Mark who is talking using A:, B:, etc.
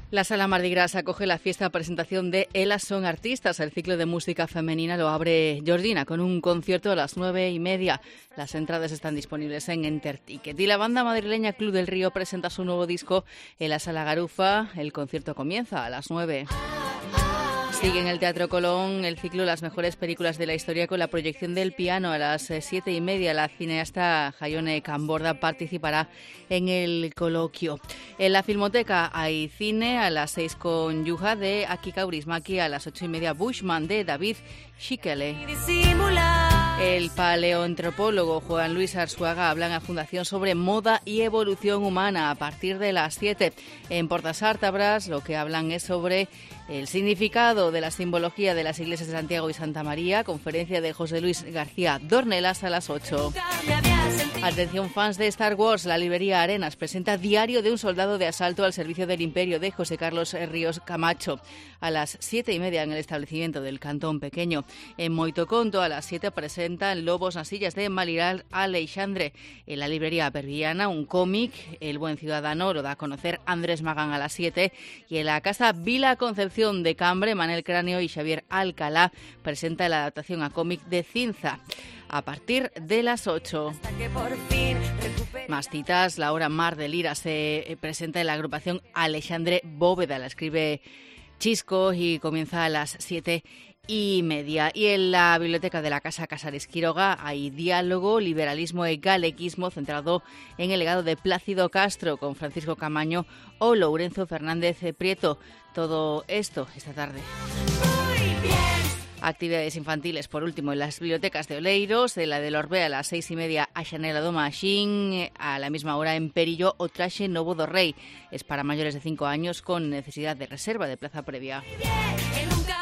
A: La Sala Mardi Gras acoge la fiesta presentación de Elas son artistas. El ciclo de música femenina lo abre Georgina con un concierto a las 9:30. Las entradas están disponibles en Enterticket. Y la banda madrileña Club del Río presenta su nuevo disco en la Sala Garufa. El concierto comienza a las 9. Sigue en el Teatro Colón el ciclo Las mejores películas de la historia con la proyección del piano a las 7:30. La cineasta Jaione Camborda participará en el coloquio. En la Filmoteca hay cine a las 6 con Yuja de Aki Kaurismäki, a las 8:30 Bushman de David Shikele. El paleoantropólogo Juan Luis Arzuaga habla en la Fundación sobre moda y evolución humana a partir de las 7. En Portas Ártabras lo que hablan es sobre el significado de la simbología de las iglesias de Santiago y Santa María, conferencia de José Luis García Dornelas a las 8. Atención fans de Star Wars, la librería Arenas presenta Diario de un soldado de asalto al servicio del Imperio de José Carlos Ríos Camacho a las 7:30 en el establecimiento del Cantón Pequeño. En Moitoconto a las 7 presentan Lobos Nasillas de Maliral Aleixandre. En la librería Perviana un cómic, El buen ciudadano, lo da a conocer Andrés Magán a las 7. Y en la Casa Vila Concepción de Cambre, Manel Cráneo y Xavier Alcalá presenta la adaptación a cómic de Cinza a partir de las 8. Más citas, la obra Mar de Lira se presenta en la agrupación Alexandre Bóveda, la escribe Chisco y comienza a las 7:30. Y en la biblioteca de la Casa Casares Quiroga hay diálogo, liberalismo y galeguismo centrado en el legado de Plácido Castro con Francisco Camaño o Lourenzo Fernández Prieto. Todo esto esta tarde. Actividades infantiles, por último, en las bibliotecas de Oleiros, en la de Lorbea a las 6:30 a Xanela do Maxín, a la misma hora en Perillo o Traxe Novo do Rei. Es para mayores de 5 años con necesidad de reserva de plaza previa.